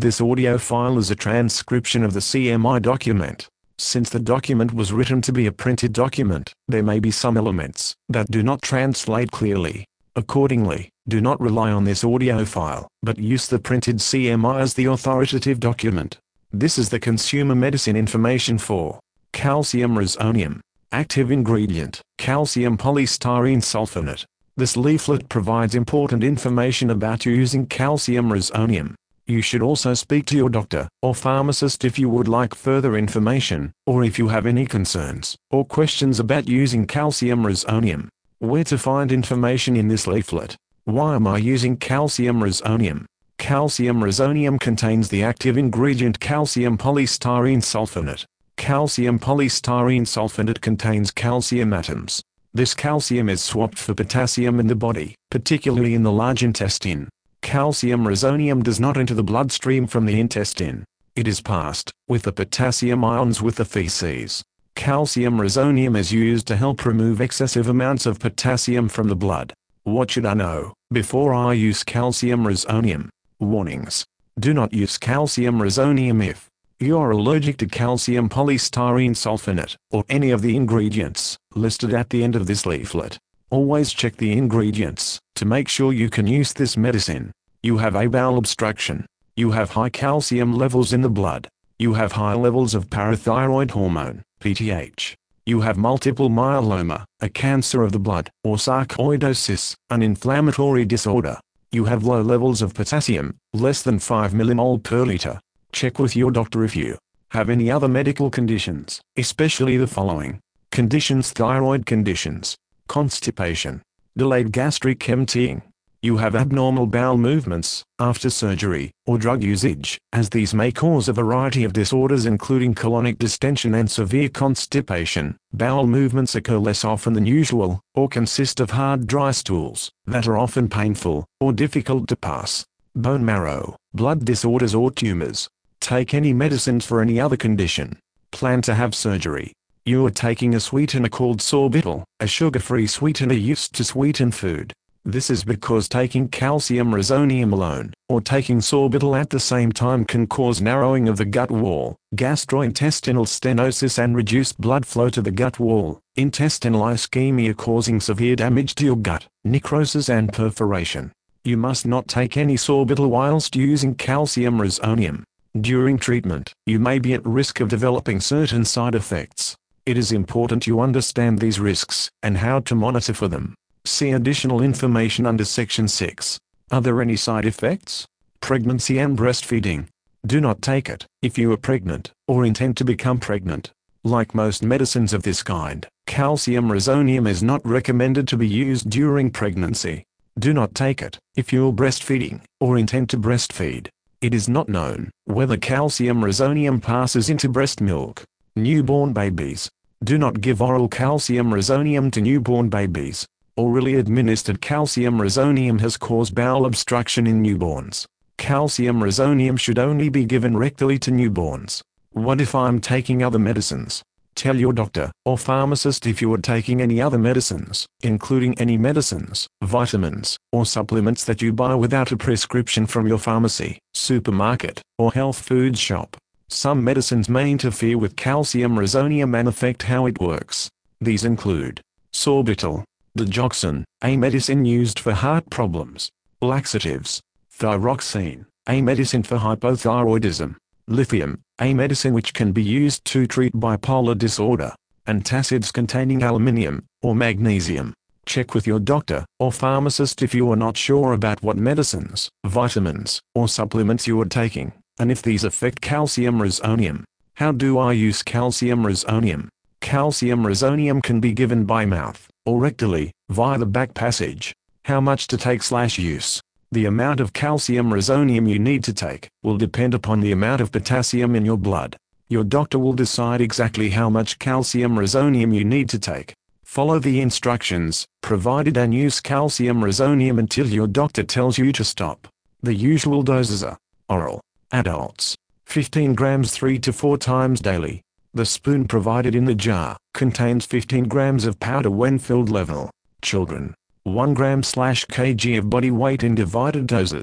This audio file is a transcription of the CMI document. Since the document was written to be a printed document, there may be some elements that do not translate clearly. Accordingly, do not rely on this audio file, but use the printed CMI as the authoritative document. This is the consumer medicine information for calcium resonium. Active ingredient, calcium polystyrene sulfonate. This leaflet provides important information about using calcium resonium. You should also speak to your doctor or pharmacist if you would like further information, or if you have any concerns or questions about using calcium resonium. Where to find information in this leaflet? Why am I using calcium resonium? Calcium resonium contains the active ingredient calcium polystyrene sulfonate. Calcium polystyrene sulfonate contains calcium atoms. This calcium is swapped for potassium in the body, particularly in the large intestine. Calcium resonium does not enter the bloodstream from the intestine. It is passed, with the potassium ions, with the feces. Calcium resonium is used to help remove excessive amounts of potassium from the blood. What should I know before I use calcium resonium? Warnings. Do not use calcium resonium if you are allergic to calcium polystyrene sulfonate, or any of the ingredients listed at the end of this leaflet. Always check the ingredients to make sure you can use this medicine. You have a bowel obstruction. You have high calcium levels in the blood. You have high levels of parathyroid hormone, PTH. You have multiple myeloma, a cancer of the blood, or sarcoidosis, an inflammatory disorder. You have low levels of potassium, less than 5 millimole per liter. Check with your doctor if you have any other medical conditions, especially the following conditions: thyroid conditions, constipation, delayed gastric emptying. You have abnormal bowel movements after surgery or drug usage, as these may cause a variety of disorders including colonic distension and severe constipation. Bowel movements occur less often than usual, or consist of hard dry stools that are often painful or difficult to pass. Bone marrow, blood disorders or tumors. Take any medicines for any other condition. Plan to have surgery. You are taking a sweetener called sorbitol, a sugar-free sweetener used to sweeten food. This is because taking calcium resonium alone, or taking sorbitol at the same time, can cause narrowing of the gut wall, gastrointestinal stenosis, and reduced blood flow to the gut wall, intestinal ischemia, causing severe damage to your gut, necrosis and perforation. You must not take any sorbitol whilst using calcium resonium. During treatment, you may be at risk of developing certain side effects. It is important you understand these risks and how to monitor for them. See additional information under Section 6. Are there any side effects? Pregnancy and breastfeeding. Do not take it if you are pregnant or intend to become pregnant. Like most medicines of this kind, calcium resonium is not recommended to be used during pregnancy. Do not take it if you are breastfeeding or intend to breastfeed. It is not known whether calcium resonium passes into breast milk. Newborn babies. Do not give oral calcium resonium to newborn babies. Orally administered calcium resonium has caused bowel obstruction in newborns. Calcium resonium should only be given rectally to newborns. What if I'm taking other medicines? Tell your doctor or pharmacist if you are taking any other medicines, including any medicines, vitamins, or supplements that you buy without a prescription from your pharmacy, supermarket, or health food shop. Some medicines may interfere with calcium resonium and affect how it works. These include sorbitol, digoxin, a medicine used for heart problems, laxatives, thyroxine, a medicine for hypothyroidism, lithium, a medicine which can be used to treat bipolar disorder, antacids containing aluminium or magnesium. Check with your doctor or pharmacist if you are not sure about what medicines, vitamins, or supplements you are taking, and if these affect calcium resonium. How do I use calcium resonium? Calcium resonium can be given by mouth or rectally, via the back passage. How much to take/use? The amount of calcium resonium you need to take will depend upon the amount of potassium in your blood. Your doctor will decide exactly how much calcium resonium you need to take. Follow the instructions provided and use calcium resonium until your doctor tells you to stop. The usual doses are: oral, adults, 15 grams 3 to 4 times daily. The spoon provided in the jar contains 15 grams of powder when filled level. Children, 1 gram/kg of body weight in divided doses.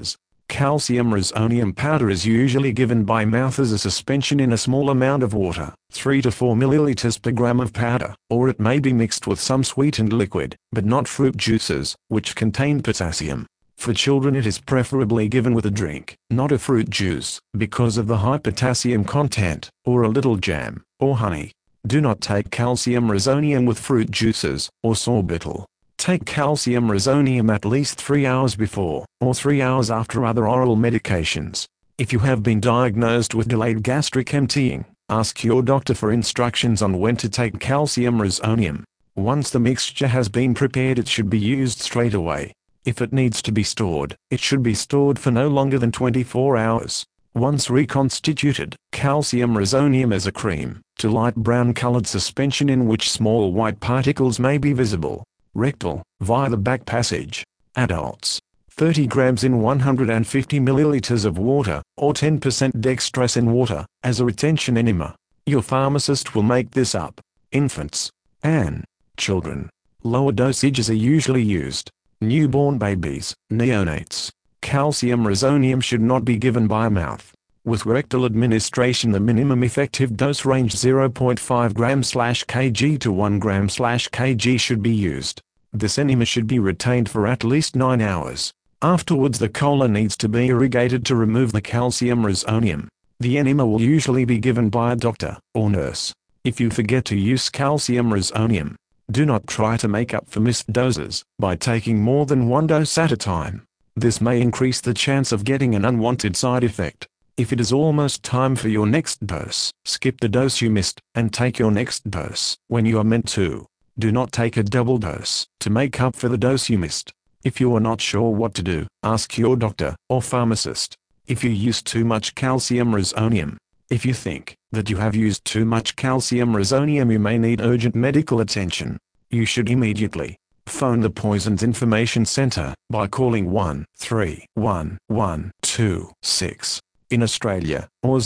Calcium resonium powder is usually given by mouth as a suspension in a small amount of water, 3 to 4 milliliters per gram of powder, or it may be mixed with some sweetened liquid, but not fruit juices, which contain potassium. For children it is preferably given with a drink, not a fruit juice, because of the high potassium content, or a little jam, or honey. Do not take calcium resonium with fruit juices, or sorbitol. Take calcium resonium at least 3 hours before, or 3 hours after other oral medications. If you have been diagnosed with delayed gastric emptying, ask your doctor for instructions on when to take calcium resonium. Once the mixture has been prepared, it should be used straight away. If it needs to be stored, it should be stored for no longer than 24 hours. Once reconstituted, calcium resonium is a cream, to light brown colored suspension in which small white particles may be visible. Rectal, via the back passage. Adults. 30 grams in 150 milliliters of water, or 10% dextrose in water, as a retention enema. Your pharmacist will make this up. Infants. And children. Lower dosages are usually used. Newborn babies, neonates. Calcium resonium should not be given by mouth. With rectal administration, the minimum effective dose range 0.5 gram/kg to 1 gram/kg should be used. This enema should be retained for at least 9 hours. Afterwards the colon needs to be irrigated to remove the calcium resonium. The enema will usually be given by a doctor or nurse. If you forget to use calcium resonium, do not try to make up for missed doses by taking more than one dose at a time. This may increase the chance of getting an unwanted side effect. If it is almost time for your next dose, skip the dose you missed, and take your next dose when you are meant to. Do not take a double dose to make up for the dose you missed. If you are not sure what to do, ask your doctor or pharmacist. If you use too much calcium resonium. If you think that you have used too much calcium resonium, you may need urgent medical attention. You should immediately phone the Poisons Information Center by calling 131-126 in Australia, or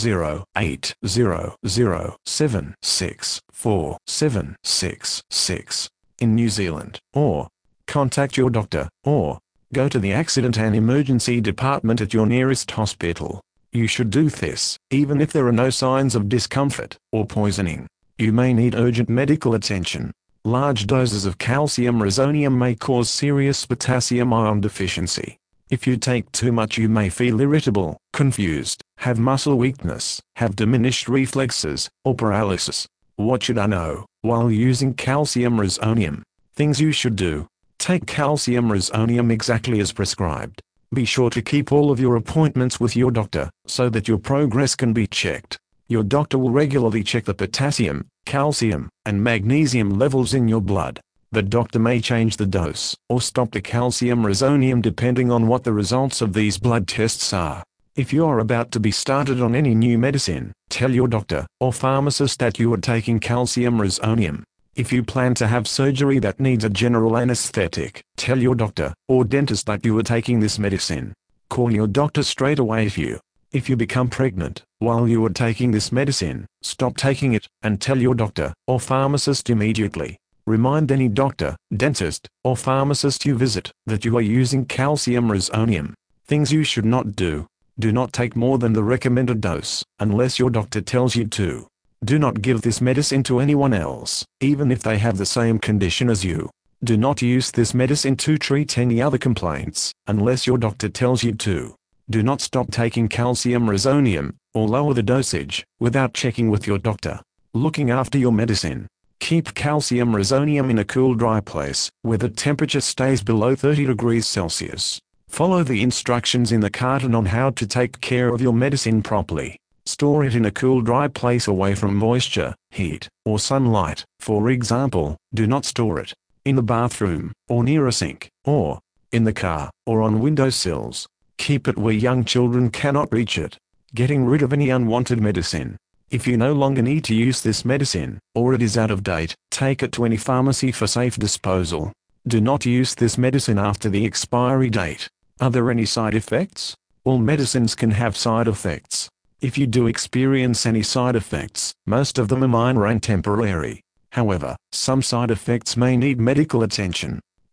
0800764766 in New Zealand, or contact your doctor, or go to the Accident and Emergency Department at your nearest hospital. You should do this, even if there are no signs of discomfort or poisoning. You may need urgent medical attention. Large doses of calcium resonium may cause serious potassium ion deficiency. If you take too much, you may feel irritable, confused, have muscle weakness, have diminished reflexes, or paralysis. What should I know while using calcium resonium? Things you should do. Take calcium resonium exactly as prescribed. Be sure to keep all of your appointments with your doctor, so that your progress can be checked. Your doctor will regularly check the potassium, calcium, and magnesium levels in your blood. The doctor may change the dose, or stop the calcium resonium depending on what the results of these blood tests are. If you are about to be started on any new medicine, tell your doctor or pharmacist that you are taking calcium resonium. If you plan to have surgery that needs a general anesthetic, tell your doctor or dentist that you are taking this medicine. Call your doctor straight away if you become pregnant while you are taking this medicine. Stop taking it and tell your doctor or pharmacist immediately. Remind any doctor, dentist, or pharmacist you visit that you are using calcium resonium. Things you should not do. Do not take more than the recommended dose unless your doctor tells you to. Do not give this medicine to anyone else, even if they have the same condition as you. Do not use this medicine to treat any other complaints, unless your doctor tells you to. Do not stop taking calcium resonium, or lower the dosage, without checking with your doctor. Looking after your medicine. Keep calcium resonium in a cool, dry place, where the temperature stays below 30 degrees Celsius. Follow the instructions in the carton on how to take care of your medicine properly. Store it in a cool, dry place away from moisture, heat, or sunlight. For example, do not store it in the bathroom, or near a sink, or in the car, or on windowsills. Keep it where young children cannot reach it. Getting rid of any unwanted medicine. If you no longer need to use this medicine, or it is out of date, take it to any pharmacy for safe disposal. Do not use this medicine after the expiry date. Are there any side effects? All medicines can have side effects. If you do experience any side effects, most of them are minor and temporary. However, some side effects may need medical attention.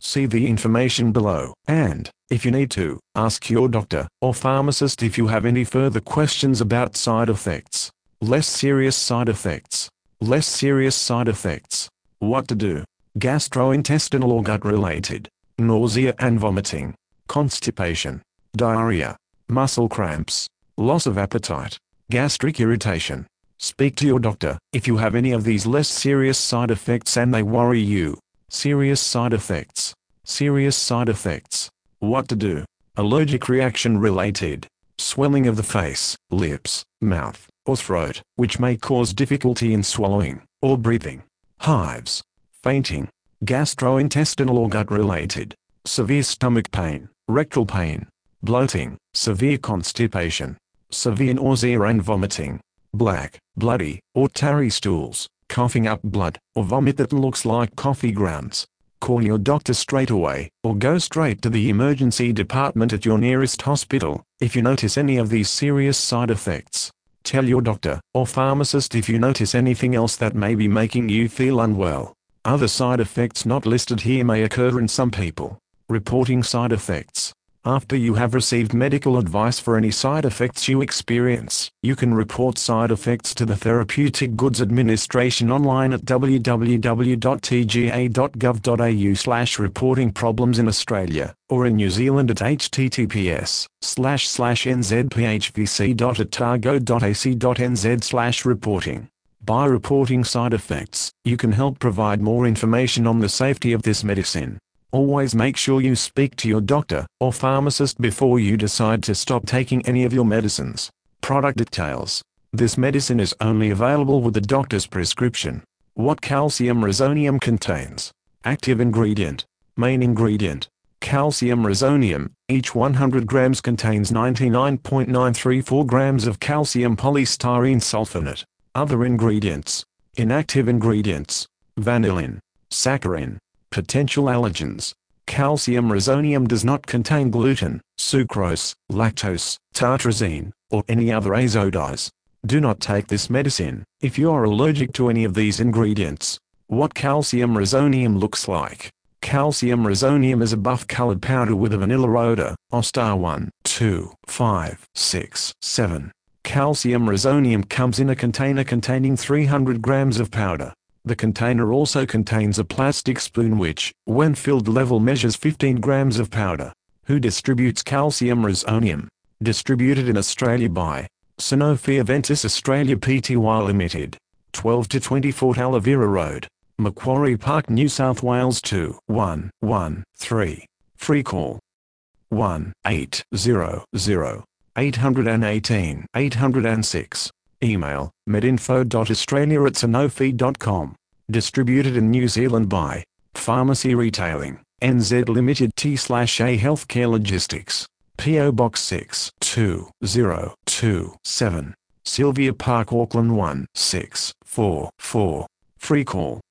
See the information below, and, if you need to, ask your doctor or pharmacist if you have any further questions about side effects. Less serious side effects. Less serious side effects. What to do? Gastrointestinal or gut-related. Nausea and vomiting. Constipation. Diarrhea. Muscle cramps. Loss of appetite. Gastric irritation. Speak to your doctor if you have any of these less serious side effects and they worry you. Serious side effects. Serious side effects. What to do? Allergic reaction related. Swelling of the face, lips, mouth, or throat, which may cause difficulty in swallowing or breathing. Hives. Fainting. Gastrointestinal or gut-related. Severe stomach pain, rectal pain. Bloating, severe constipation. Severe nausea and vomiting. Black, bloody, or tarry stools, coughing up blood, or vomit that looks like coffee grounds. Call your doctor straight away, or go straight to the emergency department at your nearest hospital, if you notice any of these serious side effects. Tell your doctor or pharmacist if you notice anything else that may be making you feel unwell. Other side effects not listed here may occur in some people. Reporting side effects. After you have received medical advice for any side effects you experience, you can report side effects to the Therapeutic Goods Administration online at www.tga.gov.au/reporting-problems in Australia, or in New Zealand at https://nzphc.otago.ac.nz/reporting. By reporting side effects, you can help provide more information on the safety of this medicine. Always make sure you speak to your doctor or pharmacist before you decide to stop taking any of your medicines. Product details. This medicine is only available with the doctor's prescription. What calcium resonium contains. Active ingredient. Main ingredient. Calcium resonium. Each 100 grams contains 99.934 grams of calcium polystyrene sulfonate. Other ingredients. Inactive ingredients. Vanillin. Saccharin. Potential allergens. Calcium resonium does not contain gluten, sucrose, lactose, tartrazine, or any other azodies. Do not take this medicine if you are allergic to any of these ingredients. What calcium resonium looks like. Calcium resonium is a buff-colored powder with a vanilla odor, or star 1, 2, 5, 6, 7. Calcium resonium comes in a container containing 300 grams of powder. The container also contains a plastic spoon which, when filled level measures 15 grams of powder. Who distributes calcium resonium? Distributed in Australia by Sanofi Aventis Australia Pty Limited. 12 to 24 Talavera Road, Macquarie Park, New South Wales 2113. Free call 1-800-818-806. Email, medinfo.australia@sanofi.com. Distributed in New Zealand by Pharmacy Retailing, NZ Limited T/A Healthcare Logistics. PO Box 620027. Sylvia Park, Auckland 1644. Free call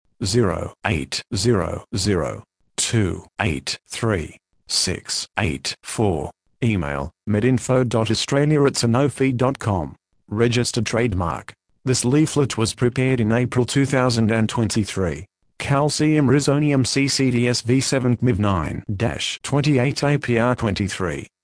0800-283-684. Email, medinfo.australia@sanofi.com. Registered trademark. This leaflet was prepared in April 2023. Calcium resonium CCDS V7 MIV 9-28 APR 23.